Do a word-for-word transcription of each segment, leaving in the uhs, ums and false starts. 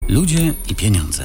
Ludzie i pieniądze.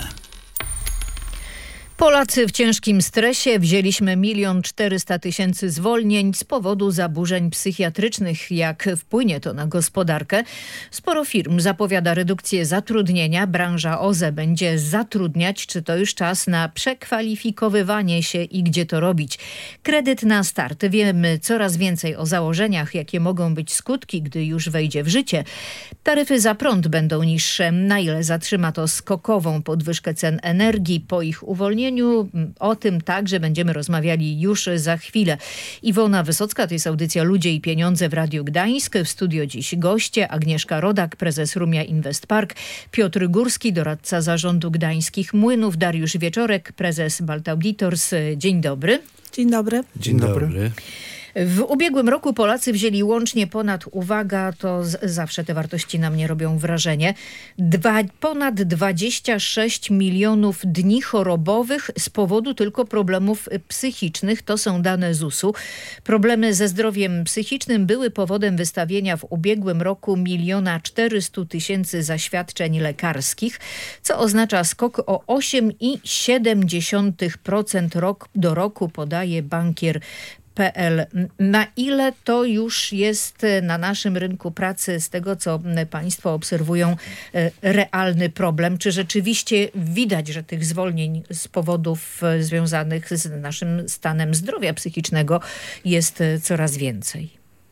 Polacy w ciężkim stresie. Wzięliśmy milion czterysta tysięcy zwolnień z powodu zaburzeń psychiatrycznych. Jak wpłynie to na gospodarkę? Sporo firm zapowiada redukcję zatrudnienia. Branża O Z E będzie zatrudniać. Czy to już czas na przekwalifikowywanie się i gdzie to robić? Kredyt na start. Wiemy coraz więcej o założeniach, jakie mogą być skutki, gdy już wejdzie w życie. Taryfy za prąd będą niższe. Na ile zatrzyma to skokową podwyżkę cen energii po ich uwolnieniu? O tym także będziemy rozmawiali już za chwilę. Iwona Wysocka, to jest audycja Ludzie i Pieniądze w Radiu Gdańsk. W studio dziś goście: Agnieszka Rodak, prezes Rumia Invest Park, Piotr Górski, doradca zarządu Gdańskich Młynów, Dariusz Wieczorek, prezes Balt Auditors. Dzień dobry. Dzień dobry. Dzień dobry. Dobry. W ubiegłym roku Polacy wzięli łącznie ponad, uwaga, to z, zawsze te wartości na mnie robią wrażenie, dwa, ponad dwadzieścia sześć milionów dni chorobowych z powodu tylko problemów psychicznych. To są dane Z U S u. Problemy ze zdrowiem psychicznym były powodem wystawienia w ubiegłym roku miliona czterysta tysięcy zaświadczeń lekarskich, co oznacza skok o osiem przecinek siedem procent rok do roku, podaje bankier P L. Na ile to już jest na naszym rynku pracy, z tego co państwo obserwują, realny problem? Czy rzeczywiście widać, że tych zwolnień z powodów związanych z naszym stanem zdrowia psychicznego jest coraz więcej?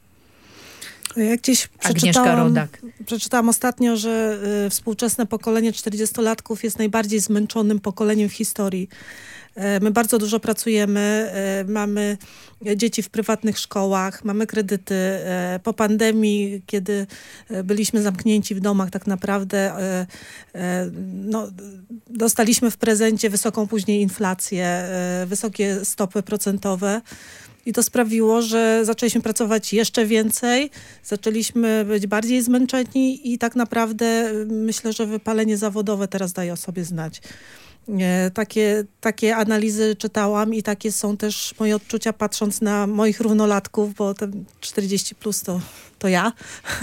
Jak gdzieś Agnieszka przeczytałam, Rodak. przeczytałam ostatnio, że y, współczesne pokolenie czterdziestolatków jest najbardziej zmęczonym pokoleniem w historii. My bardzo dużo pracujemy, mamy dzieci w prywatnych szkołach, mamy kredyty. Po pandemii, kiedy byliśmy zamknięci w domach, tak naprawdę no, dostaliśmy w prezencie wysoką później inflację, wysokie stopy procentowe. I to sprawiło, że zaczęliśmy pracować jeszcze więcej, zaczęliśmy być bardziej zmęczeni i tak naprawdę myślę, że wypalenie zawodowe teraz daje o sobie znać. Takie, takie analizy czytałam i takie są też moje odczucia, patrząc na moich równolatków, bo ten czterdzieści plus to, to ja.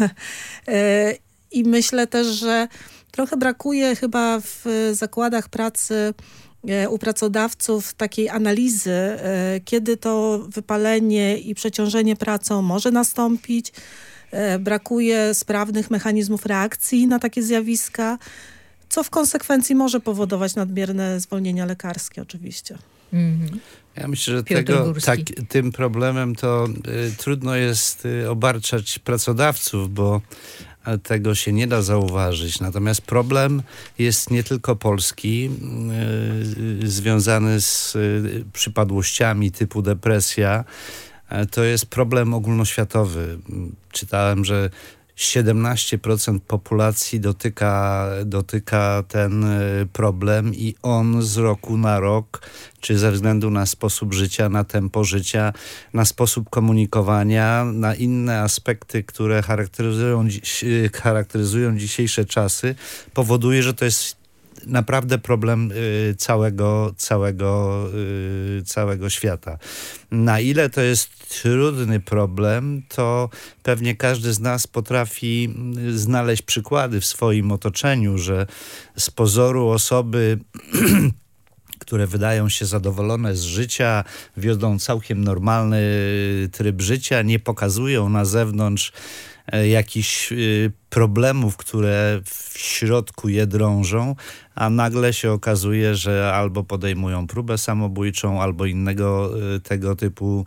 I myślę też, że trochę brakuje chyba w zakładach pracy u pracodawców takiej analizy, kiedy to wypalenie i przeciążenie pracą może nastąpić. Brakuje sprawnych mechanizmów reakcji na takie zjawiska, co w konsekwencji może powodować nadmierne zwolnienia lekarskie oczywiście. Mm-hmm. Ja myślę, że Piotr tego, Górski. tak, tym problemem to y, trudno jest y, obarczać pracodawców, bo tego się nie da zauważyć. Natomiast problem jest nie tylko polski, y, związany z y, przypadłościami typu depresja. Y, to jest problem ogólnoświatowy. Czytałem, że siedemnaście procent populacji dotyka, dotyka ten problem i on z roku na rok, czy ze względu na sposób życia, na tempo życia, na sposób komunikowania, na inne aspekty, które charakteryzują, charakteryzują dzisiejsze czasy, powoduje, że to jest naprawdę problem y, całego, całego, y, całego świata. Na ile to jest trudny problem, to pewnie każdy z nas potrafi znaleźć przykłady w swoim otoczeniu, że z pozoru osoby które wydają się zadowolone z życia, wiodą całkiem normalny tryb życia, nie pokazują na zewnątrz jakichś problemów, które w środku je drążą, a nagle się okazuje, że albo podejmują próbę samobójczą, albo innego tego typu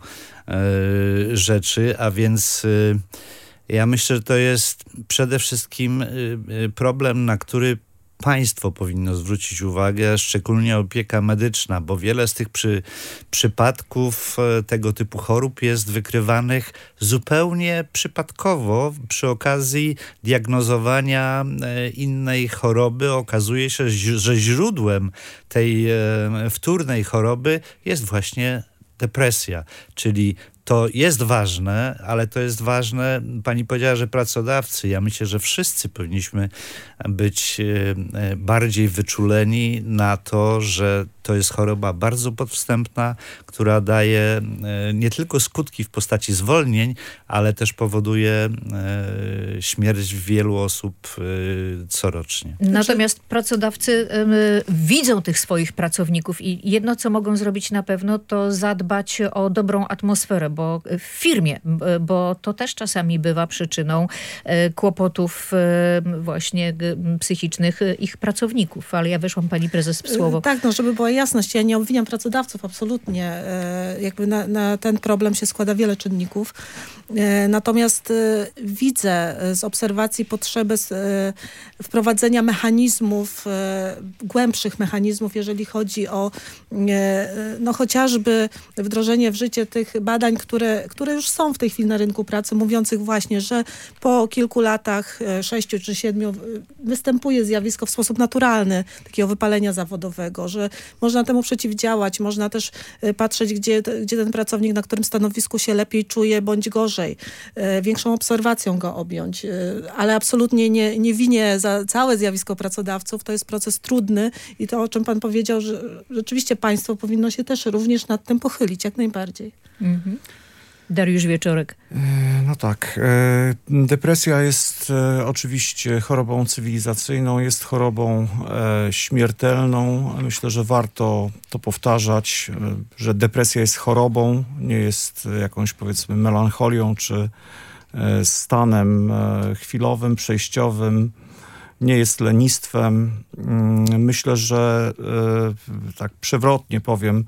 rzeczy, a więc ja myślę, że to jest przede wszystkim problem, na który państwo powinno zwrócić uwagę, szczególnie opieka medyczna, bo wiele z tych przy, przypadków tego typu chorób jest wykrywanych zupełnie przypadkowo. Przy okazji diagnozowania innej choroby okazuje się, że źródłem tej wtórnej choroby jest właśnie depresja, czyli to jest ważne, ale to jest ważne, pani powiedziała, że pracodawcy. Ja myślę, że wszyscy powinniśmy być bardziej wyczuleni na to, że to jest choroba bardzo podstępna, która daje nie tylko skutki w postaci zwolnień, ale też powoduje śmierć wielu osób corocznie. Natomiast pracodawcy y, widzą tych swoich pracowników i jedno, co mogą zrobić na pewno, to zadbać o dobrą atmosferę, bo w firmie, bo to też czasami bywa przyczyną y, kłopotów y, właśnie y, psychicznych y, ich pracowników. Ale ja weszłam pani prezes w słowo. Tak, no żeby była jasność, ja nie obwiniam pracodawców, absolutnie. Jakby na, na ten problem się składa wiele czynników. Natomiast widzę z obserwacji potrzebę wprowadzenia mechanizmów, głębszych mechanizmów, jeżeli chodzi o no chociażby wdrożenie w życie tych badań, które, które już są w tej chwili na rynku pracy, mówiących właśnie, że po kilku latach, sześciu czy siedmiu, występuje zjawisko w sposób naturalny takiego wypalenia zawodowego, że można temu przeciwdziałać, można też patrzeć, gdzie, gdzie ten pracownik, na którym stanowisku się lepiej czuje, bądź gorzej. Większą obserwacją go objąć. Ale absolutnie nie, nie winię za całe zjawisko pracodawców. To jest proces trudny i to, o czym pan powiedział, że rzeczywiście państwo powinno się też również nad tym pochylić, jak najbardziej. Mhm. Dariusz Wieczorek. No tak. Depresja jest oczywiście chorobą cywilizacyjną, jest chorobą śmiertelną. Myślę, że warto to powtarzać, że depresja jest chorobą, nie jest jakąś, powiedzmy, melancholią czy stanem chwilowym, przejściowym, nie jest lenistwem. Myślę, że tak przewrotnie powiem,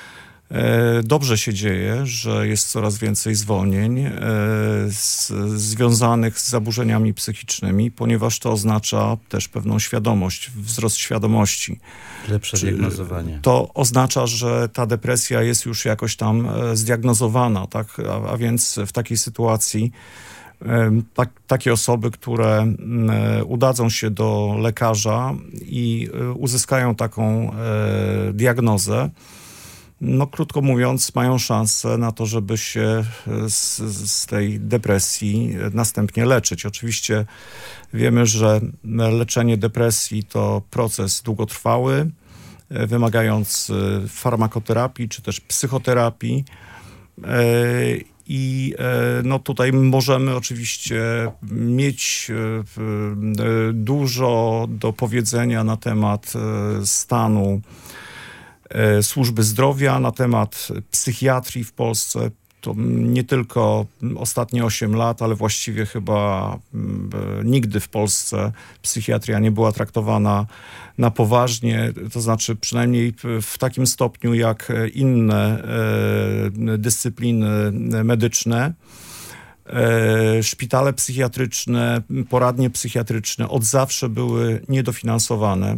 dobrze się dzieje, że jest coraz więcej zwolnień z, związanych z zaburzeniami psychicznymi, ponieważ to oznacza też pewną świadomość, wzrost świadomości. Lepsze diagnozowanie. To oznacza, że ta depresja jest już jakoś tam zdiagnozowana, tak? a, a więc w takiej sytuacji Tak, takie osoby, które udadzą się do lekarza i uzyskają taką e, diagnozę, no krótko mówiąc, mają szansę na to, żeby się z, z tej depresji następnie leczyć. Oczywiście wiemy, że leczenie depresji to proces długotrwały, wymagający farmakoterapii czy też psychoterapii. I no tutaj możemy oczywiście mieć dużo do powiedzenia na temat stanu służby zdrowia, na temat psychiatrii w Polsce. To nie tylko ostatnie osiem lat, ale właściwie chyba nigdy w Polsce psychiatria nie była traktowana na poważnie, to znaczy przynajmniej w takim stopniu jak inne dyscypliny medyczne. Szpitale psychiatryczne, poradnie psychiatryczne od zawsze były niedofinansowane.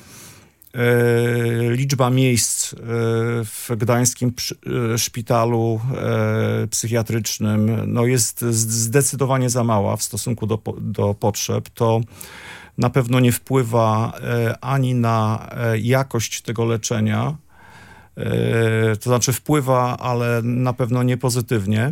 Liczba miejsc w gdańskim szpitalu psychiatrycznym no jest zdecydowanie za mała w stosunku do, do potrzeb. To na pewno nie wpływa ani na jakość tego leczenia, to znaczy wpływa, ale na pewno nie pozytywnie,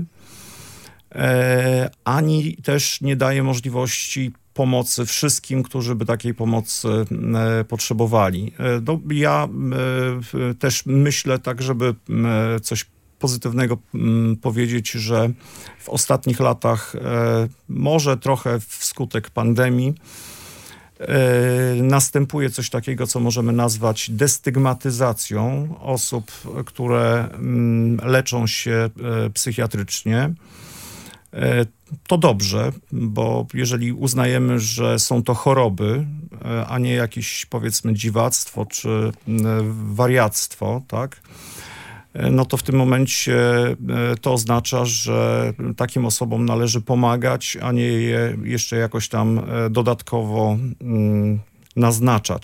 ani też nie daje możliwości pomocy wszystkim, którzy by takiej pomocy e, potrzebowali. E, no, ja e, też myślę tak, żeby e, coś pozytywnego m, powiedzieć, że w ostatnich latach e, może trochę wskutek pandemii e, następuje coś takiego, co możemy nazwać destygmatyzacją osób, które m, leczą się e, psychiatrycznie. To dobrze, bo jeżeli uznajemy, że są to choroby, a nie jakieś, powiedzmy, dziwactwo czy wariactwo, tak, no to w tym momencie to oznacza, że takim osobom należy pomagać, a nie je jeszcze jakoś tam dodatkowo naznaczać.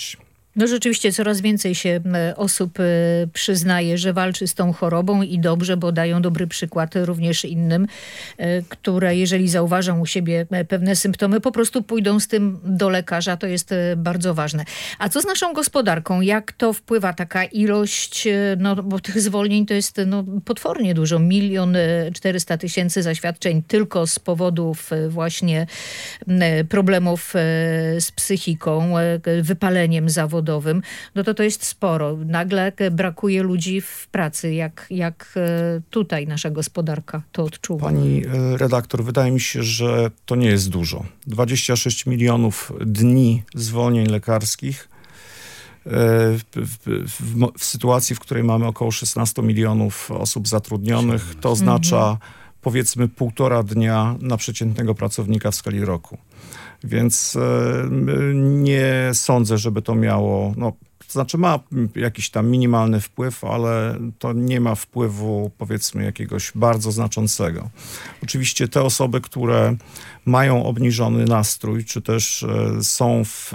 No rzeczywiście coraz więcej się osób przyznaje, że walczy z tą chorobą i dobrze, bo dają dobry przykład również innym, które jeżeli zauważą u siebie pewne symptomy, po prostu pójdą z tym do lekarza. To jest bardzo ważne. A co z naszą gospodarką? Jak to wpływa taka ilość, no bo tych zwolnień to jest no, potwornie dużo. Milion czterysta tysięcy zaświadczeń tylko z powodów właśnie problemów z psychiką, wypaleniem zawodowym. No to to jest sporo. Nagle brakuje ludzi w pracy. Jak, jak tutaj nasza gospodarka to odczuwa? Pani redaktor, wydaje mi się, że to nie jest dużo. dwadzieścia sześć milionów dni zwolnień lekarskich w, w, w, w sytuacji, w której mamy około szesnaście milionów osób zatrudnionych, to oznacza mhm. powiedzmy półtora dnia na przeciętnego pracownika w skali roku. Więc nie sądzę, żeby to miało, no, to znaczy ma jakiś tam minimalny wpływ, ale to nie ma wpływu, powiedzmy, jakiegoś bardzo znaczącego. Oczywiście te osoby, które mają obniżony nastrój, czy też są w,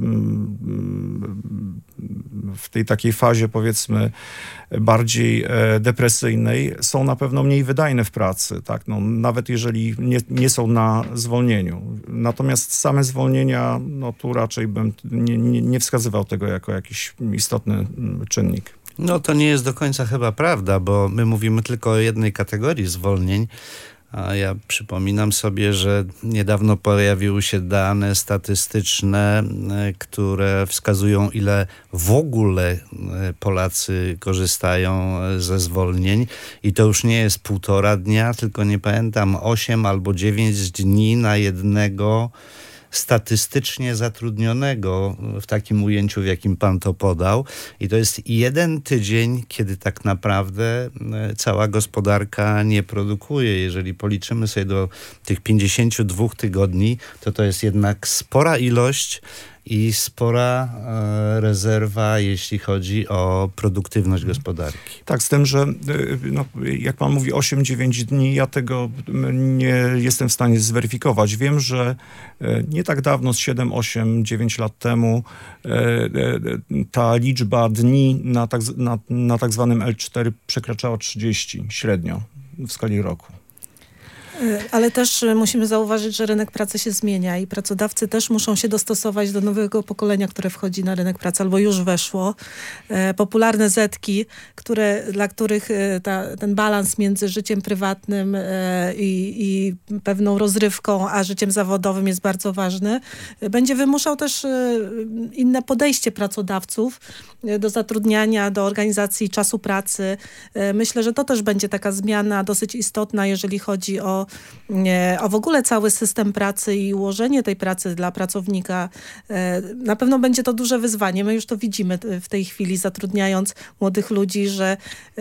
w tej takiej fazie, powiedzmy, bardziej depresyjnej, są na pewno mniej wydajne w pracy, tak? No, nawet jeżeli nie, nie są na zwolnieniu. Natomiast same zwolnienia, no tu raczej bym nie, nie, nie wskazywał tego jako jakiś istotny czynnik. No to nie jest do końca chyba prawda, bo my mówimy tylko o jednej kategorii zwolnień, a ja przypominam sobie, że niedawno pojawiły się dane statystyczne, które wskazują, ile w ogóle Polacy korzystają ze zwolnień. I to już nie jest półtora dnia, tylko nie pamiętam, osiem albo dziewięć dni na jednego statystycznie zatrudnionego w takim ujęciu, w jakim pan to podał. I to jest jeden tydzień, kiedy tak naprawdę cała gospodarka nie produkuje. Jeżeli policzymy sobie do tych pięćdziesięciu dwóch tygodni, to to jest jednak spora ilość i spora e, rezerwa, jeśli chodzi o produktywność gospodarki. Tak, z tym, że no, jak pan mówi osiem dziewięć dni, ja tego nie jestem w stanie zweryfikować. Wiem, że nie tak dawno, z siedem, osiem, dziewięć lat temu, ta liczba dni na tak, na, na tak zwanym L cztery przekraczała trzydzieści średnio w skali roku. Ale też musimy zauważyć, że rynek pracy się zmienia i pracodawcy też muszą się dostosować do nowego pokolenia, które wchodzi na rynek pracy albo już weszło. Popularne zetki, które, dla których ta, ten balans między życiem prywatnym i, i pewną rozrywką, a życiem zawodowym jest bardzo ważny, będzie wymuszał też inne podejście pracodawców do zatrudniania, do organizacji czasu pracy. Myślę, że to też będzie taka zmiana dosyć istotna, jeżeli chodzi o o w ogóle cały system pracy i ułożenie tej pracy dla pracownika. Na pewno będzie to duże wyzwanie. My już to widzimy w tej chwili, zatrudniając młodych ludzi, że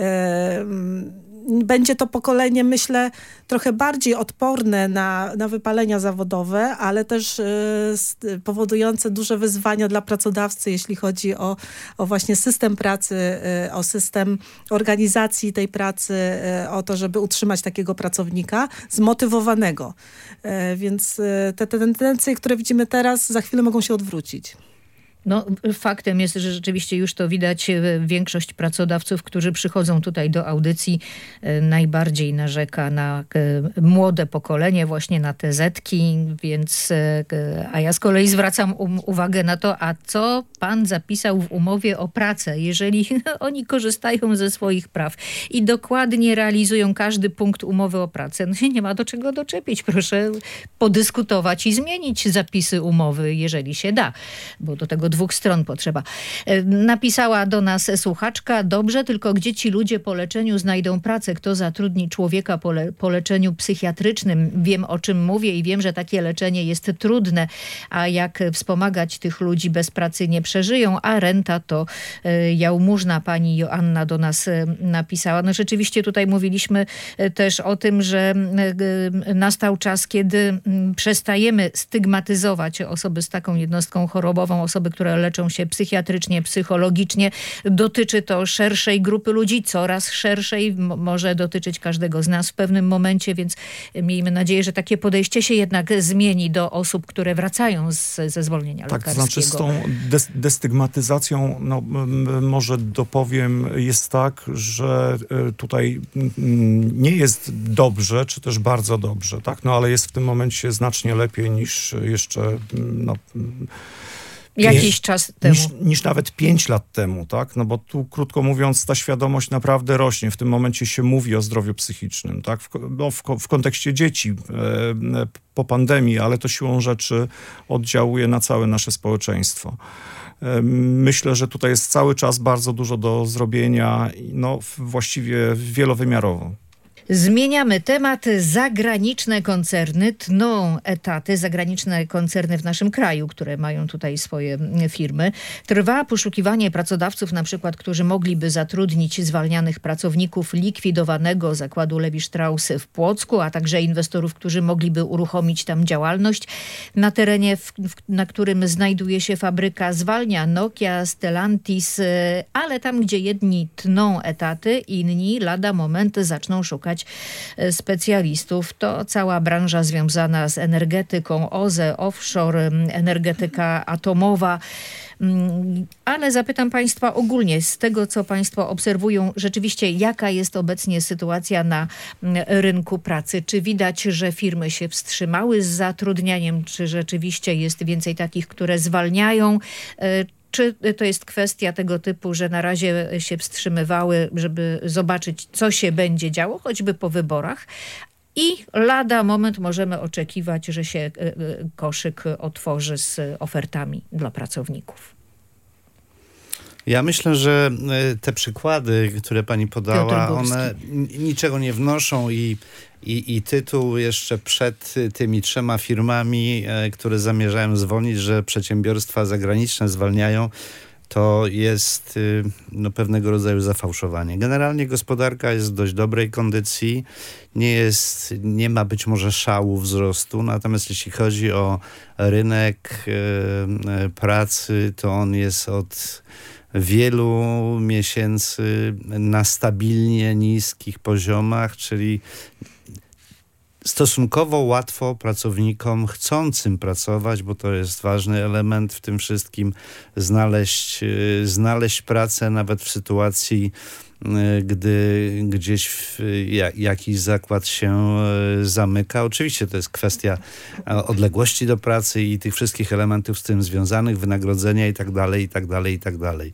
będzie to pokolenie, myślę, trochę bardziej odporne na, na wypalenia zawodowe, ale też y, powodujące duże wyzwania dla pracodawcy, jeśli chodzi o, o właśnie system pracy, y, o system organizacji tej pracy, y, o to, żeby utrzymać takiego pracownika zmotywowanego. Y, więc y, te, te tendencje, które widzimy teraz, za chwilę mogą się odwrócić. No, faktem jest, że rzeczywiście już to widać. Większość pracodawców, którzy przychodzą tutaj do audycji, najbardziej narzeka na młode pokolenie, właśnie na te zetki, więc, a ja z kolei zwracam um, uwagę na to, a co pan zapisał w umowie o pracę, jeżeli oni korzystają ze swoich praw i dokładnie realizują każdy punkt umowy o pracę. No się nie ma do czego doczepić. Proszę podyskutować i zmienić zapisy umowy, jeżeli się da, bo do tego dwóch stron potrzeba. Napisała do nas słuchaczka: dobrze, tylko gdzie ci ludzie po leczeniu znajdą pracę? Kto zatrudni człowieka po, le- po leczeniu psychiatrycznym? Wiem, o czym mówię i wiem, że takie leczenie jest trudne, a jak wspomagać tych ludzi, bez pracy nie przeżyją, a renta to y, jałmużna. Pani Joanna do nas y, napisała. No rzeczywiście tutaj mówiliśmy y, też o tym, że y, y, nastał czas, kiedy y, przestajemy stygmatyzować osoby z taką jednostką chorobową, osoby, które które leczą się psychiatrycznie, psychologicznie. Dotyczy to szerszej grupy ludzi, coraz szerszej, m- może dotyczyć każdego z nas w pewnym momencie, więc miejmy nadzieję, że takie podejście się jednak zmieni do osób, które wracają z, ze zwolnienia Tak, to lekarskiego. znaczy z tą des- destygmatyzacją, no, m- może dopowiem, jest tak, że y, tutaj mm, nie jest dobrze, czy też bardzo dobrze, tak? No ale jest w tym momencie znacznie lepiej niż jeszcze mm, no, Jakiś czas temu. Niż, niż nawet pięć lat temu, tak? No bo tu, krótko mówiąc, ta świadomość naprawdę rośnie. W tym momencie się mówi o zdrowiu psychicznym, tak? W, no, w, w kontekście dzieci e, po pandemii, ale to siłą rzeczy oddziałuje na całe nasze społeczeństwo. E, myślę, że tutaj jest cały czas bardzo dużo do zrobienia, no właściwie wielowymiarowo. Zmieniamy temat. Zagraniczne koncerny tną etaty. Zagraniczne koncerny w naszym kraju, które mają tutaj swoje firmy. Trwa poszukiwanie pracodawców, na przykład, którzy mogliby zatrudnić zwalnianych pracowników likwidowanego zakładu Levi Strauss w Płocku, a także inwestorów, którzy mogliby uruchomić tam działalność. Na terenie, w, w, na którym znajduje się fabryka, zwalnia Nokia, Stellantis, ale tam, gdzie jedni tną etaty, inni lada moment zaczną szukać specjalistów. To cała branża związana z energetyką, O Z E, offshore, energetyka atomowa. Ale zapytam Państwa ogólnie, z tego co Państwo obserwują, rzeczywiście jaka jest obecnie sytuacja na rynku pracy? Czy widać, że firmy się wstrzymały z zatrudnianiem? Czy rzeczywiście jest więcej takich, które zwalniają? Czy to jest kwestia tego typu, że na razie się wstrzymywały, żeby zobaczyć, co się będzie działo, choćby po wyborach? I lada moment możemy oczekiwać, że się koszyk otworzy z ofertami dla pracowników. Ja myślę, że te przykłady, które pani podała, one niczego nie wnoszą i, i, i tytuł jeszcze przed tymi trzema firmami, które zamierzają zwolnić, że przedsiębiorstwa zagraniczne zwalniają, to jest no, pewnego rodzaju zafałszowanie. Generalnie gospodarka jest w dość dobrej kondycji, nie jest, nie ma być może szału wzrostu, natomiast jeśli chodzi o rynek e, pracy, to on jest od wielu miesięcy na stabilnie niskich poziomach, czyli stosunkowo łatwo pracownikom chcącym pracować, bo to jest ważny element w tym wszystkim, znaleźć, znaleźć pracę nawet w sytuacji, gdy gdzieś w, jakiś zakład się zamyka. Oczywiście to jest kwestia odległości do pracy i tych wszystkich elementów z tym związanych, wynagrodzenia i tak dalej, i tak dalej, i tak dalej.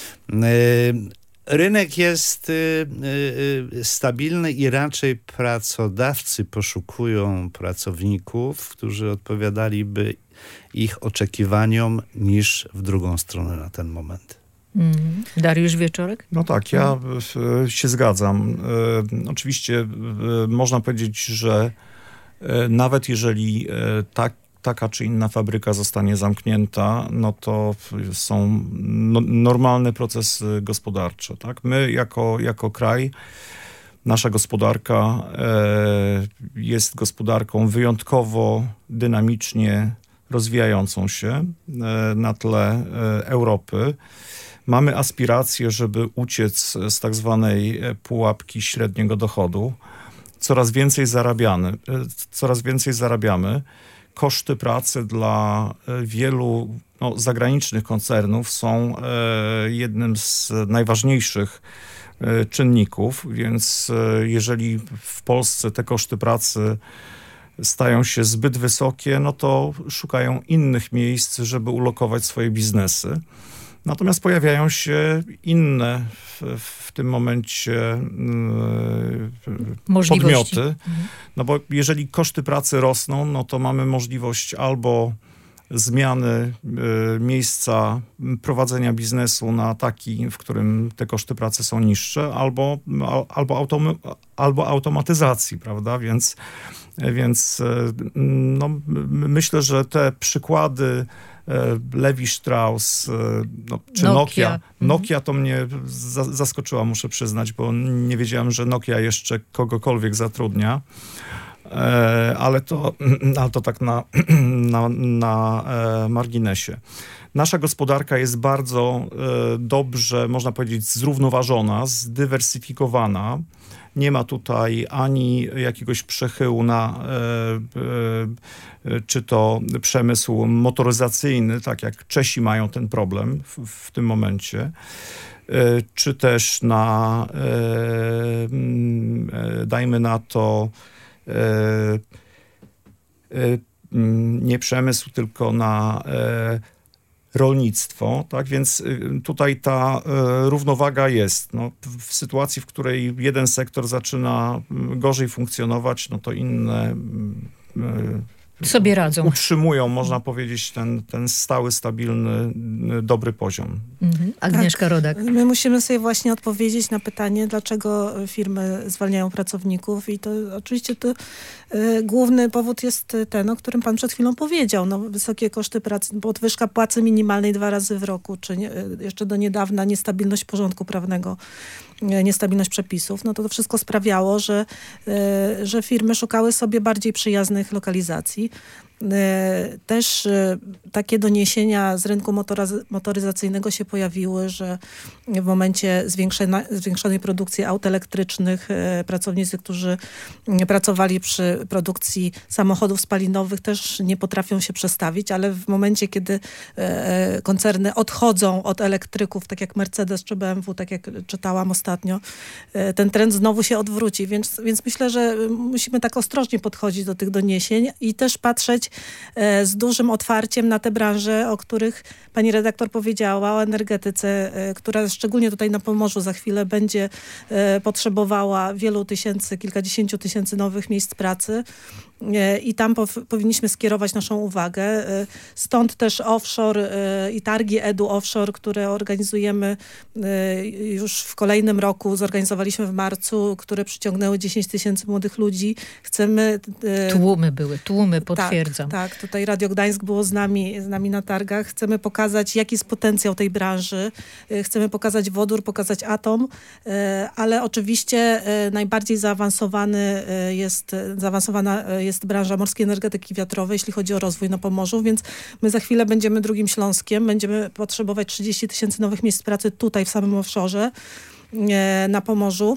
Rynek jest y, y, stabilny i raczej pracodawcy poszukują pracowników, którzy odpowiadaliby ich oczekiwaniom niż w drugą stronę na ten moment. Mm. Dariusz Wieczorek? No tak, ja y, się zgadzam. Y, oczywiście y, można powiedzieć, że y, nawet jeżeli y, tak taka czy inna fabryka zostanie zamknięta, no to są no, normalne procesy gospodarcze. Tak? My jako, jako kraj, nasza gospodarka e, jest gospodarką wyjątkowo dynamicznie rozwijającą się e, na tle e, Europy. Mamy aspiracje, żeby uciec z tak zwanej pułapki średniego dochodu. Coraz więcej zarabiamy. E, coraz więcej zarabiamy. Koszty pracy dla wielu no, zagranicznych koncernów są e, jednym z najważniejszych e, czynników, więc e, jeżeli w Polsce te koszty pracy stają się zbyt wysokie, no to szukają innych miejsc, żeby ulokować swoje biznesy. Natomiast pojawiają się inne w, w tym momencie yy, podmioty. Mhm. No bo jeżeli koszty pracy rosną, no to mamy możliwość albo zmiany y, miejsca prowadzenia biznesu na taki, w którym te koszty pracy są niższe, albo, a, albo, autom, albo automatyzacji, prawda? Więc, więc y, no, myślę, że te przykłady Levi Strauss, no, czy Nokia. Nokia, Nokia to mnie za, zaskoczyła, muszę przyznać, bo nie wiedziałem, że Nokia jeszcze kogokolwiek zatrudnia. ale to, ale to tak na, na, na marginesie. Nasza gospodarka jest bardzo dobrze, można powiedzieć, zrównoważona, zdywersyfikowana. Nie ma tutaj ani jakiegoś przechyłu na czy to przemysł motoryzacyjny, tak jak Czesi mają ten problem w, w tym momencie, czy też na, dajmy na to, nie przemysł, tylko na rolnictwo, tak, więc tutaj ta równowaga jest. No, w sytuacji, w której jeden sektor zaczyna gorzej funkcjonować, no to inne sobie radzą. Utrzymują, można powiedzieć, ten, ten stały, stabilny, dobry poziom. Mhm. Agnieszka tak. Rodak. My musimy sobie właśnie odpowiedzieć na pytanie, dlaczego firmy zwalniają pracowników i to oczywiście to y, główny powód jest ten, o którym pan przed chwilą powiedział. No, wysokie koszty pracy, podwyżka płacy minimalnej dwa razy w roku, czy nie, jeszcze do niedawna niestabilność porządku prawnego, niestabilność przepisów, no to to wszystko sprawiało, że, y, że firmy szukały sobie bardziej przyjaznych lokalizacji. Też takie doniesienia z rynku motoryzacyjnego się pojawiły, że w momencie zwiększonej produkcji aut elektrycznych pracownicy, którzy pracowali przy produkcji samochodów spalinowych, też nie potrafią się przestawić, ale w momencie, kiedy koncerny odchodzą od elektryków, tak jak Mercedes czy B M W, tak jak czytałam ostatnio, ten trend znowu się odwróci, więc, więc myślę, że musimy tak ostrożnie podchodzić do tych doniesień i też patrzeć z dużym otwarciem na te branże, o których pani redaktor powiedziała, o energetyce, która szczególnie tutaj na Pomorzu za chwilę będzie potrzebowała wielu tysięcy, kilkadziesięciu tysięcy nowych miejsc pracy. I tam pow, powinniśmy skierować naszą uwagę. Stąd też offshore i targi Edu Offshore, które organizujemy już w kolejnym roku, zorganizowaliśmy w marcu, które przyciągnęły dziesięć tysięcy młodych ludzi. Chcemy... Tłumy były, tłumy, potwierdzam. Tak, tak, tutaj Radio Gdańsk było z nami, z nami na targach. Chcemy pokazać, jaki jest potencjał tej branży. Chcemy pokazać wodór, pokazać atom, ale oczywiście najbardziej zaawansowany jest, zaawansowana jest jest branża morskiej energetyki wiatrowej, jeśli chodzi o rozwój na Pomorzu, więc my za chwilę będziemy drugim Śląskiem, będziemy potrzebować trzydzieści tysięcy nowych miejsc pracy tutaj w samym offshore na Pomorzu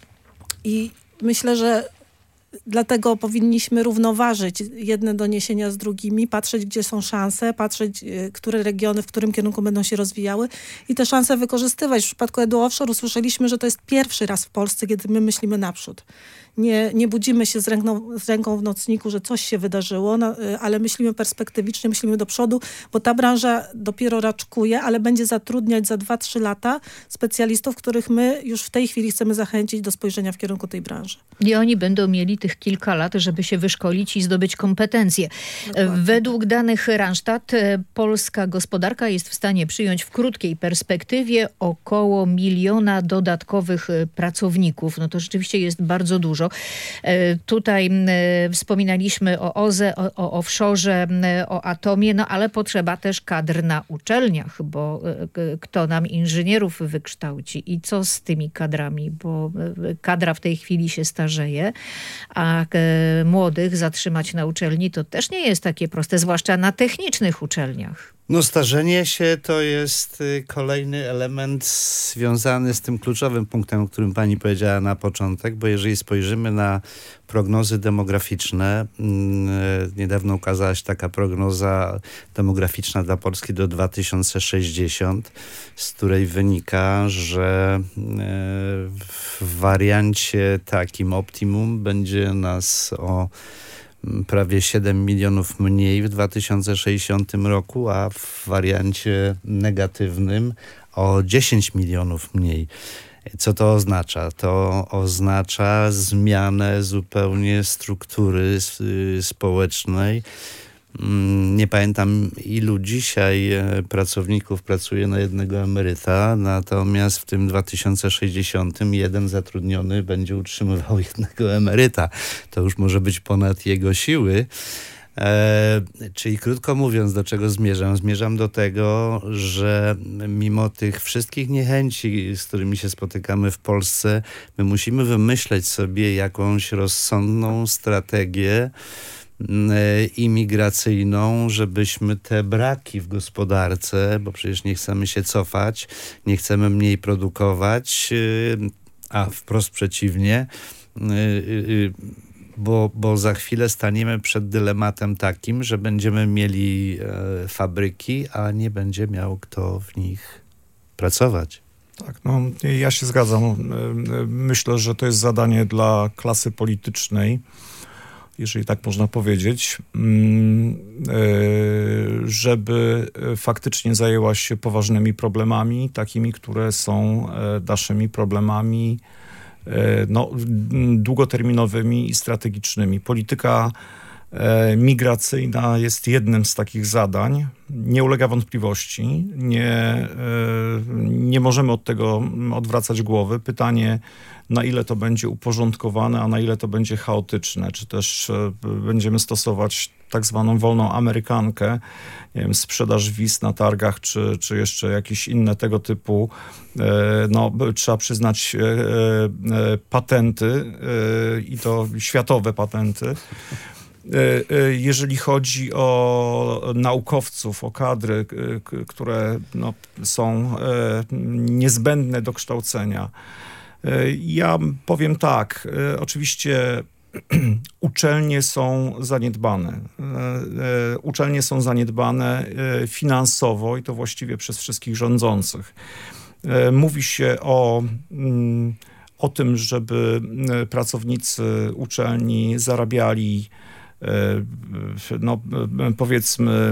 i myślę, że dlatego powinniśmy równoważyć jedne doniesienia z drugimi, patrzeć, gdzie są szanse, patrzeć, które regiony, w którym kierunku będą się rozwijały i te szanse wykorzystywać. W przypadku Edu Offshore usłyszeliśmy, że to jest pierwszy raz w Polsce, kiedy my myślimy naprzód. Nie, nie budzimy się z ręką, z ręką w nocniku, że coś się wydarzyło, no, ale myślimy perspektywicznie, myślimy do przodu, bo ta branża dopiero raczkuje, ale będzie zatrudniać za dwa trzy lata specjalistów, których my już w tej chwili chcemy zachęcić do spojrzenia w kierunku tej branży. I oni będą mieli tych kilka lat, żeby się wyszkolić i zdobyć kompetencje. Dokładnie. Według danych Randstad polska gospodarka jest w stanie przyjąć w krótkiej perspektywie około miliona dodatkowych pracowników. No to rzeczywiście jest bardzo dużo. Tutaj wspominaliśmy o O Z E, o, o offshore, o atomie, no ale potrzeba też kadr na uczelniach, bo kto nam inżynierów wykształci i co z tymi kadrami, bo kadra w tej chwili się starzeje, a młodych zatrzymać na uczelni to też nie jest takie proste, zwłaszcza na technicznych uczelniach. No starzenie się to jest kolejny element związany z tym kluczowym punktem, o którym pani powiedziała na początek, bo jeżeli spojrzymy na prognozy demograficzne, niedawno ukazała się taka prognoza demograficzna dla Polski do dwa tysiące sześćdziesiątego, z której wynika, że w wariancie takim optimum będzie nas o prawie siedem milionów mniej w dwa tysiące sześćdziesiątym roku, a w wariancie negatywnym o dziesięć milionów mniej. Co to oznacza? To oznacza zmianę zupełnie struktury społecznej. Nie pamiętam, ilu dzisiaj pracowników pracuje na jednego emeryta, natomiast w tym dwa tysiące sześćdziesiątym jeden zatrudniony będzie utrzymywał jednego emeryta. To już może być ponad jego siły. E, czyli krótko mówiąc, do czego zmierzam? Zmierzam do tego, że mimo tych wszystkich niechęci, z którymi się spotykamy w Polsce, my musimy wymyśleć sobie jakąś rozsądną strategię imigracyjną, żebyśmy te braki w gospodarce, bo przecież nie chcemy się cofać, nie chcemy mniej produkować, a wprost przeciwnie, bo, bo za chwilę staniemy przed dylematem takim, że będziemy mieli fabryki, a nie będzie miał kto w nich pracować. Tak, no ja się zgadzam. Myślę, że to jest zadanie dla klasy politycznej, jeżeli tak można powiedzieć, żeby faktycznie zajęła się poważnymi problemami, takimi, które są naszymi problemami no, długoterminowymi i strategicznymi. Polityka migracyjna jest jednym z takich zadań. Nie ulega wątpliwości. Nie, nie możemy od tego odwracać głowy. Pytanie, na ile to będzie uporządkowane, a na ile to będzie chaotyczne. Czy też będziemy stosować tak zwaną wolną amerykankę, nie wiem, sprzedaż wiz na targach, czy, czy jeszcze jakieś inne tego typu, no trzeba przyznać, patenty i to światowe patenty. Jeżeli chodzi o naukowców, o kadry, które no, są niezbędne do kształcenia. Ja powiem tak, oczywiście uczelnie są zaniedbane. Uczelnie są zaniedbane finansowo i to właściwie przez wszystkich rządzących. Mówi się o, o tym, żeby pracownicy uczelni zarabiali no powiedzmy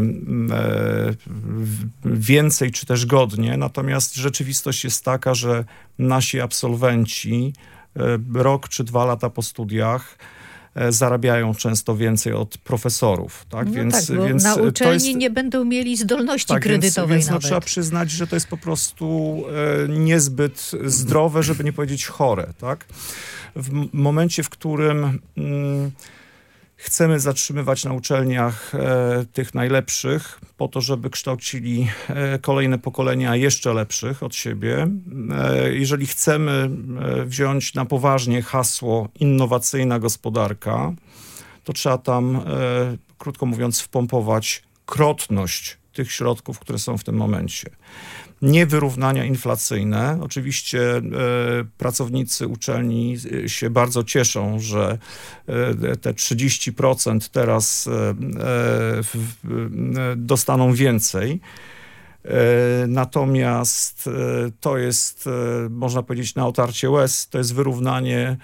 więcej czy też godnie, natomiast rzeczywistość jest taka, że nasi absolwenci rok czy dwa lata po studiach zarabiają często więcej od profesorów. Tak? No więc, tak, bo więc na uczelni to jest, nie będą mieli zdolności tak, kredytowej więc, więc nawet. no, trzeba przyznać, że to jest po prostu e, niezbyt zdrowe, żeby nie powiedzieć chore. Tak? W momencie, w którym mm, chcemy zatrzymywać na uczelniach e, tych najlepszych po to, żeby kształcili e, kolejne pokolenia jeszcze lepszych od siebie. E, jeżeli chcemy e, wziąć na poważnie hasło innowacyjna gospodarka, to trzeba tam, e, krótko mówiąc, wpompować krotność tych środków, które są w tym momencie. Nie wyrównania inflacyjne. Oczywiście e, pracownicy uczelni się bardzo cieszą, że e, te trzydzieści procent teraz e, w, e, dostaną więcej. E, natomiast e, to jest, e, można powiedzieć, na otarcie łez, to jest wyrównanie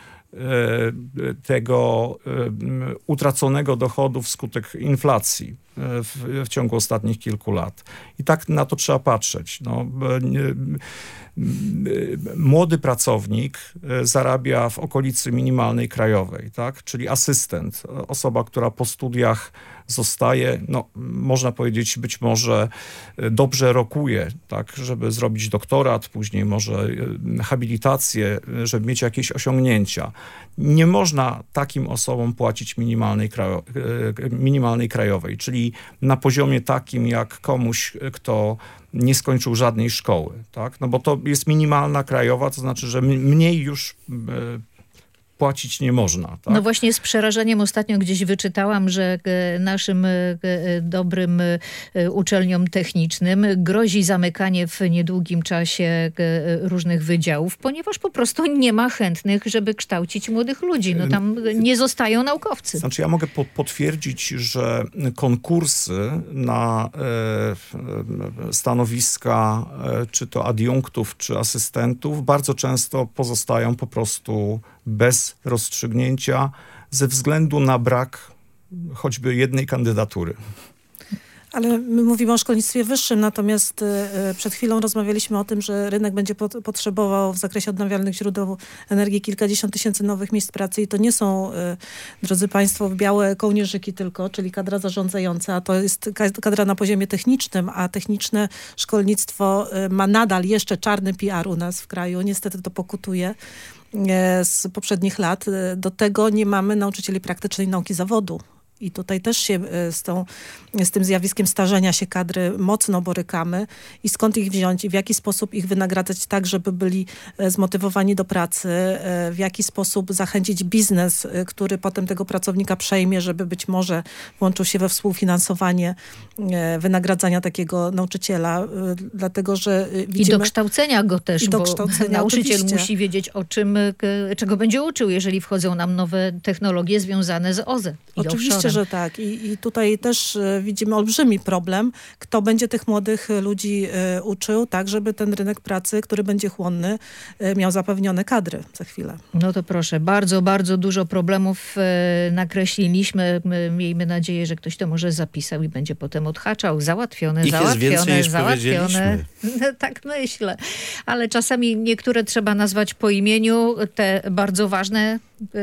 tego utraconego dochodu wskutek inflacji w, w ciągu ostatnich kilku lat. I tak na to trzeba patrzeć. No, młody pracownik zarabia w okolicy minimalnej krajowej, tak? Czyli asystent, osoba, która po studiach zostaje, no, można powiedzieć, być może dobrze rokuje, tak, żeby zrobić doktorat, później może habilitację, żeby mieć jakieś osiągnięcia. Nie można takim osobom płacić minimalnej, krajo, minimalnej krajowej, czyli na poziomie takim jak komuś, kto nie skończył żadnej szkoły, tak? No bo to jest minimalna krajowa, to znaczy, że mniej już płacić nie można. Tak? No właśnie z przerażeniem ostatnio gdzieś wyczytałam, że naszym dobrym uczelniom technicznym grozi zamykanie w niedługim czasie różnych wydziałów, ponieważ po prostu nie ma chętnych, żeby kształcić młodych ludzi. No tam nie zostają naukowcy. Znaczy ja mogę po- potwierdzić, że konkursy na e, stanowiska e, czy to adiunktów, czy asystentów bardzo często pozostają po prostu bez rozstrzygnięcia ze względu na brak choćby jednej kandydatury. Ale my mówimy o szkolnictwie wyższym, natomiast y, przed chwilą rozmawialiśmy o tym, że rynek będzie pot- potrzebował w zakresie odnawialnych źródeł energii kilkadziesiąt tysięcy nowych miejsc pracy i to nie są, y, drodzy państwo, białe kołnierzyki tylko, czyli kadra zarządzająca, to jest kadra na poziomie technicznym, a techniczne szkolnictwo y, ma nadal jeszcze czarny P R u nas w kraju, niestety to pokutuje z poprzednich lat. Do tego nie mamy nauczycieli praktycznej nauki zawodu. I tutaj też się z, tą, z tym zjawiskiem starzenia się kadry mocno borykamy i skąd ich wziąć i w jaki sposób ich wynagradzać tak, żeby byli zmotywowani do pracy, w jaki sposób zachęcić biznes, który potem tego pracownika przejmie, żeby być może włączył się we współfinansowanie wynagradzania takiego nauczyciela, dlatego że widzimy... I do kształcenia go też, I do bo kształcenia, nauczyciel oczywiście. musi wiedzieć o czym, czego będzie uczył, jeżeli wchodzą nam nowe technologie związane z O Z E i Oczywiście, offshorem. że tak. I, I tutaj też widzimy olbrzymi problem, kto będzie tych młodych ludzi y, uczył, tak żeby ten rynek pracy, który będzie chłonny, y, miał zapewnione kadry za chwilę. No to proszę, bardzo, bardzo dużo problemów e, nakreśliliśmy. My, miejmy nadzieję, że ktoś to może zapisał i będzie potem odhaczał. Załatwione, Ich jest załatwione, więcej, niż załatwione. powiedzieliśmy. Tak myślę. Ale czasami niektóre trzeba nazwać po imieniu, te bardzo ważne,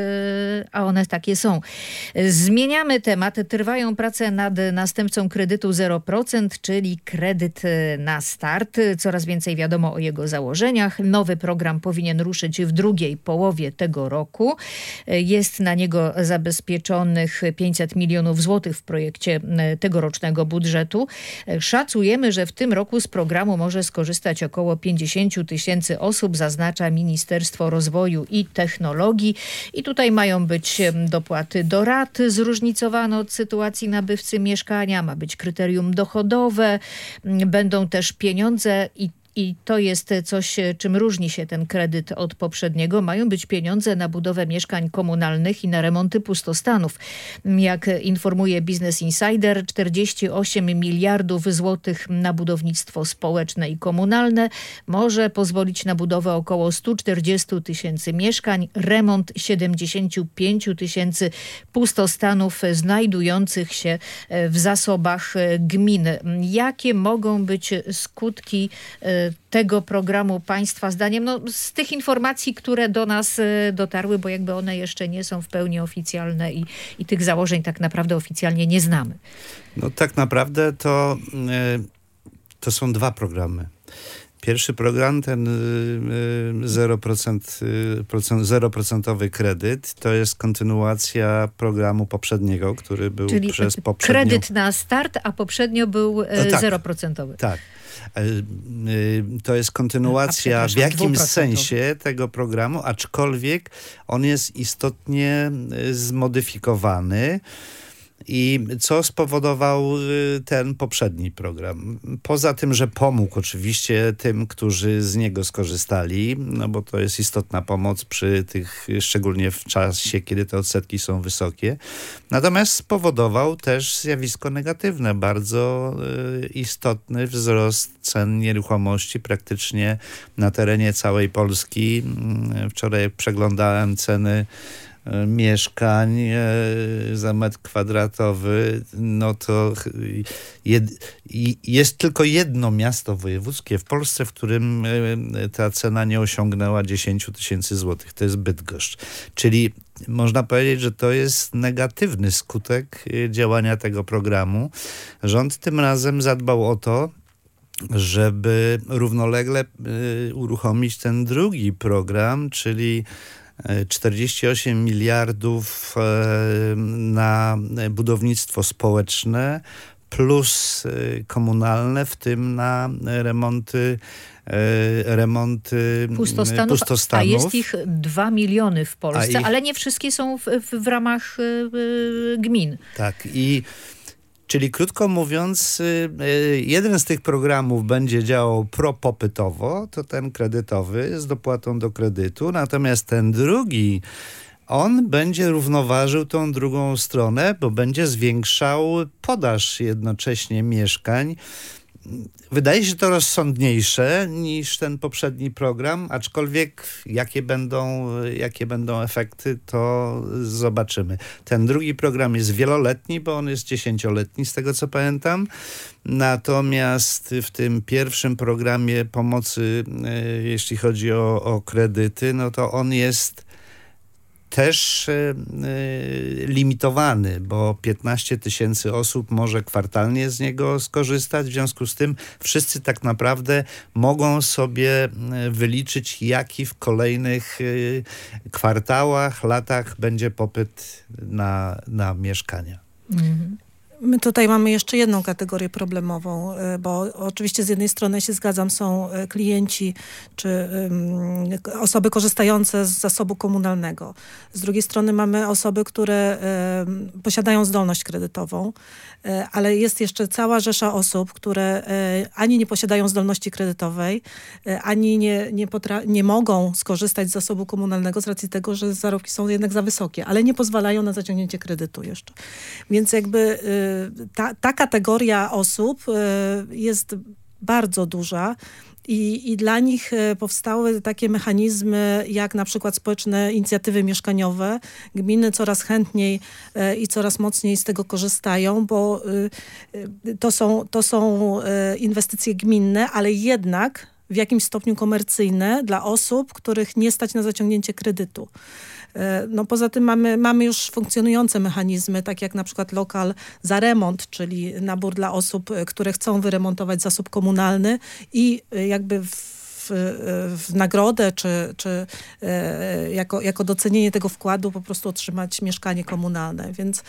a one takie są. Zmieniamy temat. Trwają prace nad następcą kredytu zero procent, czyli kredyt na start. Coraz więcej wiadomo o jego założeniach. Nowy program powinien ruszyć w drugiej połowie tego roku. Jest na niego zabezpieczonych pięćset milionów złotych w projekcie tegorocznego budżetu. Szacujemy, że w tym roku z programu może skorzystać około pięćdziesiąt tysięcy osób, zaznacza Ministerstwo Rozwoju i Technologii. I tutaj mają być dopłaty do rat zróżnicowane od sytuacji nabywcy mieszkania. Ma być kryterium dochodowe. Będą też pieniądze i I to jest coś, czym różni się ten kredyt od poprzedniego. Mają być pieniądze na budowę mieszkań komunalnych i na remonty pustostanów. Jak informuje Business Insider, czterdzieści osiem miliardów złotych na budownictwo społeczne i komunalne może pozwolić na budowę około sto czterdzieści tysięcy mieszkań, remont siedemdziesiąt pięć tysięcy pustostanów znajdujących się w zasobach gminy. Jakie mogą być skutki tego programu państwa zdaniem, no, z tych informacji, które do nas dotarły, bo jakby one jeszcze nie są w pełni oficjalne i, i tych założeń tak naprawdę oficjalnie nie znamy? No tak naprawdę to, to są dwa programy. Pierwszy program, ten zero procent, zero procentowy kredyt, to jest kontynuacja programu poprzedniego, który był Czyli przez poprzednią... kredyt na start, a poprzednio był no tak, zero procentowy. Tak. To jest kontynuacja w jakimś sensie tego programu, aczkolwiek on jest istotnie zmodyfikowany. I co spowodował ten poprzedni program? Poza tym, że pomógł oczywiście tym, którzy z niego skorzystali, no bo to jest istotna pomoc przy tych, szczególnie w czasie, kiedy te odsetki są wysokie. Natomiast spowodował też zjawisko negatywne, bardzo y, istotny wzrost cen nieruchomości praktycznie na terenie całej Polski. Wczoraj przeglądałem ceny mieszkań za metr kwadratowy, no to jed, jest tylko jedno miasto wojewódzkie w Polsce, w którym ta cena nie osiągnęła dziesięć tysięcy złotych. To jest Bydgoszcz. Czyli można powiedzieć, że to jest negatywny skutek działania tego programu. Rząd tym razem zadbał o to, żeby równolegle uruchomić ten drugi program, czyli czterdzieści osiem miliardów na budownictwo społeczne plus komunalne, w tym na remonty remonty pustostanów, pustostanów. A jest ich dwa miliony w Polsce, ich... ale nie wszystkie są w, w, w ramach y, gmin. Tak i Czyli krótko mówiąc, jeden z tych programów będzie działał propopytowo, to ten kredytowy z dopłatą do kredytu, natomiast ten drugi, on będzie równoważył tą drugą stronę, bo będzie zwiększał podaż jednocześnie mieszkań. Wydaje się to rozsądniejsze niż ten poprzedni program, aczkolwiek jakie będą, jakie będą efekty, to zobaczymy. Ten drugi program jest wieloletni, bo on jest dziesięcioletni z tego co pamiętam. Natomiast w tym pierwszym programie pomocy, jeśli chodzi o, o kredyty, no to on jest też y, y, limitowany, bo piętnaście tysięcy osób może kwartalnie z niego skorzystać. W związku z tym wszyscy tak naprawdę mogą sobie wyliczyć, jaki w kolejnych y, kwartałach, latach będzie popyt na, na mieszkania. Mhm. My tutaj mamy jeszcze jedną kategorię problemową, bo oczywiście z jednej strony się zgadzam, są klienci czy um, osoby korzystające z zasobu komunalnego. Z drugiej strony mamy osoby, które um, posiadają zdolność kredytową, ale jest jeszcze cała rzesza osób, które ani nie posiadają zdolności kredytowej, ani nie, nie, potra- nie mogą skorzystać z zasobu komunalnego z racji tego, że zarobki są jednak za wysokie, ale nie pozwalają na zaciągnięcie kredytu jeszcze. Więc jakby Ta, ta kategoria osób jest bardzo duża i, i dla nich powstały takie mechanizmy jak na przykład społeczne inicjatywy mieszkaniowe. Gminy coraz chętniej i coraz mocniej z tego korzystają, bo to są, to są inwestycje gminne, ale jednak w jakimś stopniu komercyjne dla osób, których nie stać na zaciągnięcie kredytu. No poza tym mamy, mamy już funkcjonujące mechanizmy, tak jak na przykład lokal za remont, czyli nabór dla osób, które chcą wyremontować zasób komunalny i jakby w w nagrodę, czy, czy jako, jako docenienie tego wkładu po prostu otrzymać mieszkanie komunalne. Więc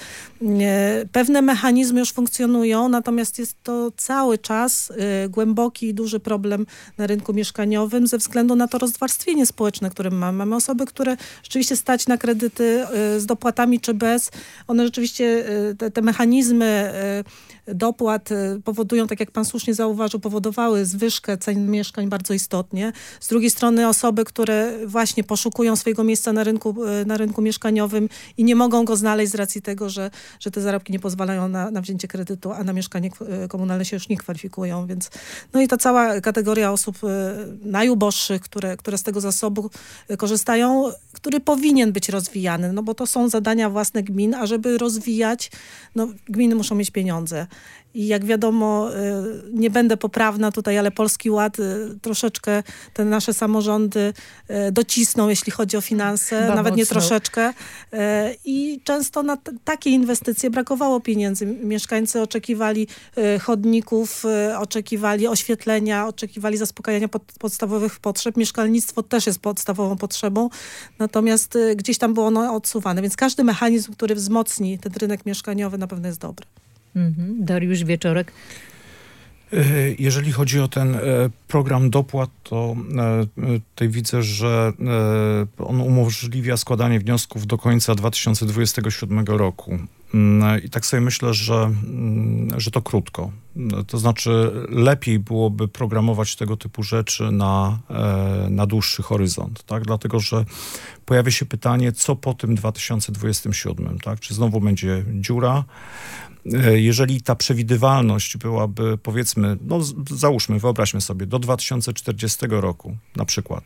pewne mechanizmy już funkcjonują, natomiast jest to cały czas głęboki i duży problem na rynku mieszkaniowym ze względu na to rozwarstwienie społeczne, które mamy. Mamy osoby, które rzeczywiście stać na kredyty z dopłatami czy bez. One rzeczywiście, te, te mechanizmy dopłat powodują, tak jak pan słusznie zauważył, powodowały zwyżkę cen mieszkań bardzo istotnie. Z drugiej strony osoby, które właśnie poszukują swojego miejsca na rynku, na rynku mieszkaniowym i nie mogą go znaleźć z racji tego, że, że te zarobki nie pozwalają na, na wzięcie kredytu, a na mieszkanie komunalne się już nie kwalifikują. Więc, no i ta cała kategoria osób najuboższych, które, które z tego zasobu korzystają, który powinien być rozwijany, no bo to są zadania własne gmin, a żeby rozwijać, no gminy muszą mieć pieniądze. I jak wiadomo, nie będę poprawna tutaj, ale Polski Ład troszeczkę te nasze samorządy docisnął, jeśli chodzi o finanse, Chyba nawet mocno. nie troszeczkę. I często na t- takie inwestycje brakowało pieniędzy. Mieszkańcy oczekiwali chodników, oczekiwali oświetlenia, oczekiwali zaspokajania pod, podstawowych potrzeb. Mieszkalnictwo też jest podstawową potrzebą, natomiast gdzieś tam było ono odsuwane. Więc każdy mechanizm, który wzmocni ten rynek mieszkaniowy, na pewno jest dobry. Mhm. Dariusz Wieczorek. Jeżeli chodzi o ten program dopłat, to tutaj widzę, że on umożliwia składanie wniosków do końca dwa tysiące dwudziestego siódmego roku. I tak sobie myślę, że, że to krótko. To znaczy lepiej byłoby programować tego typu rzeczy na, na dłuższy horyzont, tak? Dlatego, że pojawia się pytanie, co po tym dwa tysiące dwudziestym siódmym, tak? Czy znowu będzie dziura? Jeżeli ta przewidywalność byłaby, powiedzmy, no załóżmy, wyobraźmy sobie, do dwa tysiące czterdziestego roku na przykład,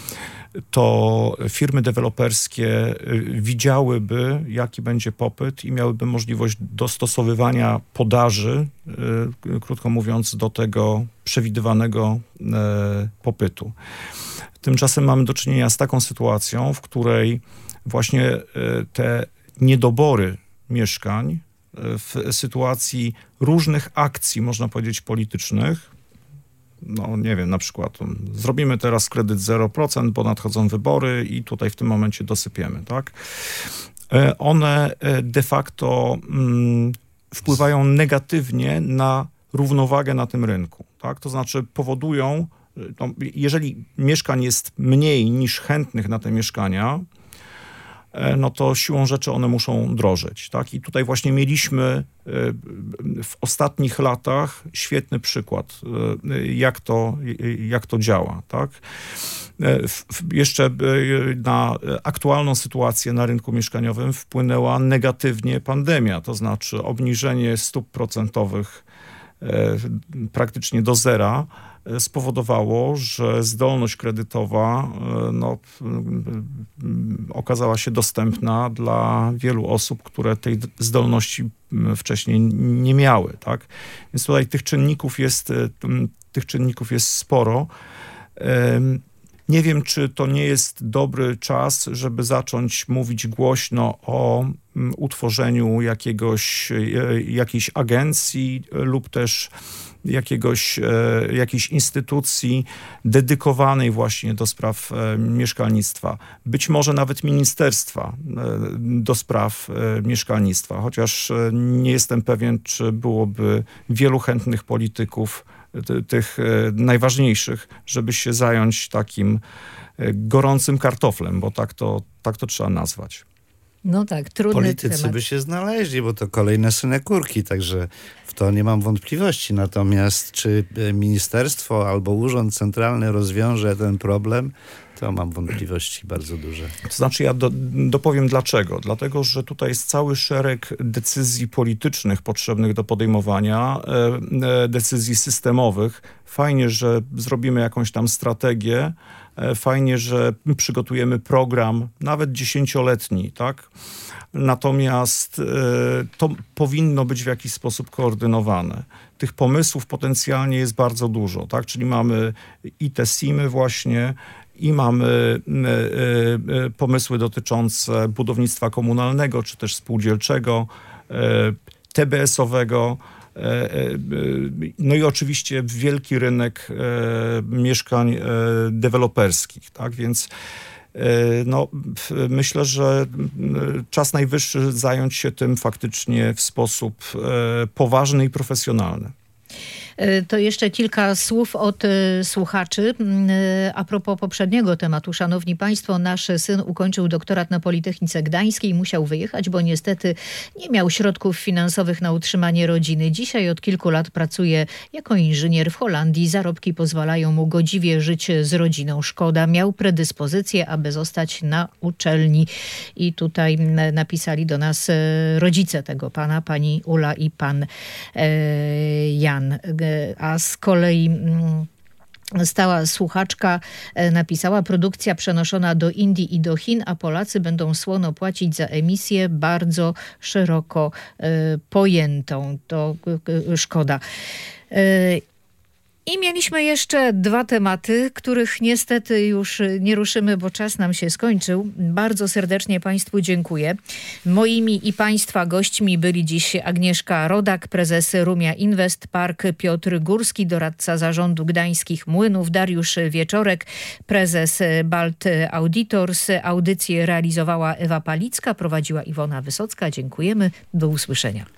to firmy deweloperskie widziałyby, jaki będzie popyt i miałyby możliwość dostosowywania podaży, krótko mówiąc, do tego przewidywanego popytu. Tymczasem mamy do czynienia z taką sytuacją, w której właśnie te niedobory mieszkań w sytuacji różnych akcji, można powiedzieć, politycznych, no nie wiem, na przykład zrobimy teraz kredyt zero procent, bo nadchodzą wybory i tutaj w tym momencie dosypiemy, tak? One de facto mm, wpływają negatywnie na równowagę na tym rynku, tak? To znaczy powodują, no, jeżeli mieszkań jest mniej niż chętnych na te mieszkania, no to siłą rzeczy one muszą drożeć, tak? I tutaj właśnie mieliśmy w ostatnich latach świetny przykład, jak to, jak to działa, tak? Jeszcze na aktualną sytuację na rynku mieszkaniowym wpłynęła negatywnie pandemia, to znaczy obniżenie stóp procentowych praktycznie do zera spowodowało, że zdolność kredytowa no, okazała się dostępna dla wielu osób, które tej zdolności wcześniej nie miały, tak? Więc tutaj tych czynników jest, tych czynników jest sporo. Nie wiem, czy to nie jest dobry czas, żeby zacząć mówić głośno o utworzeniu jakiegoś, jakiejś agencji lub też jakiegoś, jakiejś instytucji dedykowanej właśnie do spraw mieszkalnictwa. Być może nawet ministerstwa do spraw mieszkalnictwa, chociaż nie jestem pewien, czy byłoby wielu chętnych polityków, tych najważniejszych, żeby się zająć takim gorącym kartoflem, bo tak to, tak to trzeba nazwać. No tak, trudny Politycy temat. by się znaleźli, bo to kolejne synekurki, także w to nie mam wątpliwości. Natomiast czy ministerstwo albo urząd centralny rozwiąże ten problem, to mam wątpliwości bardzo duże. To znaczy ja do, dopowiem dlaczego. Dlatego, że tutaj jest cały szereg decyzji politycznych potrzebnych do podejmowania, e, e, decyzji systemowych. Fajnie, że zrobimy jakąś tam strategię, e, fajnie, że przygotujemy program, nawet dziesięcioletni, tak? Natomiast e, to powinno być w jakiś sposób koordynowane. Tych pomysłów potencjalnie jest bardzo dużo, tak? Czyli mamy i te simy właśnie, i mamy y, y, y, pomysły dotyczące budownictwa komunalnego, czy też spółdzielczego, y, T B S-owego, y, y, no i oczywiście wielki rynek y, mieszkań y, deweloperskich, tak? Więc y, no, y, myślę, że y, czas najwyższy zająć się tym faktycznie w sposób y, poważny i profesjonalny. To jeszcze kilka słów od słuchaczy. A propos poprzedniego tematu, szanowni państwo, nasz syn ukończył doktorat na Politechnice Gdańskiej i musiał wyjechać, bo niestety nie miał środków finansowych na utrzymanie rodziny. Dzisiaj od kilku lat pracuje jako inżynier w Holandii. Zarobki pozwalają mu godziwie żyć z rodziną. Szkoda, miał predyspozycję, aby zostać na uczelni. I tutaj napisali do nas rodzice tego pana, pani Ula i pan Jan. A z kolei stała słuchaczka napisała: produkcja przenoszona do Indii i do Chin, a Polacy będą słono płacić za emisję bardzo szeroko pojętą. To szkoda. I mieliśmy jeszcze dwa tematy, których niestety już nie ruszymy, bo czas nam się skończył. Bardzo serdecznie państwu dziękuję. Moimi i państwa gośćmi byli dziś Agnieszka Rodak, prezes Rumia Invest Park, Piotr Górski, doradca zarządu Gdańskich Młynów, Dariusz Wieczorek, prezes Balt Auditors. Audycję realizowała Ewa Palicka, prowadziła Iwona Wysocka. Dziękujemy. Do usłyszenia.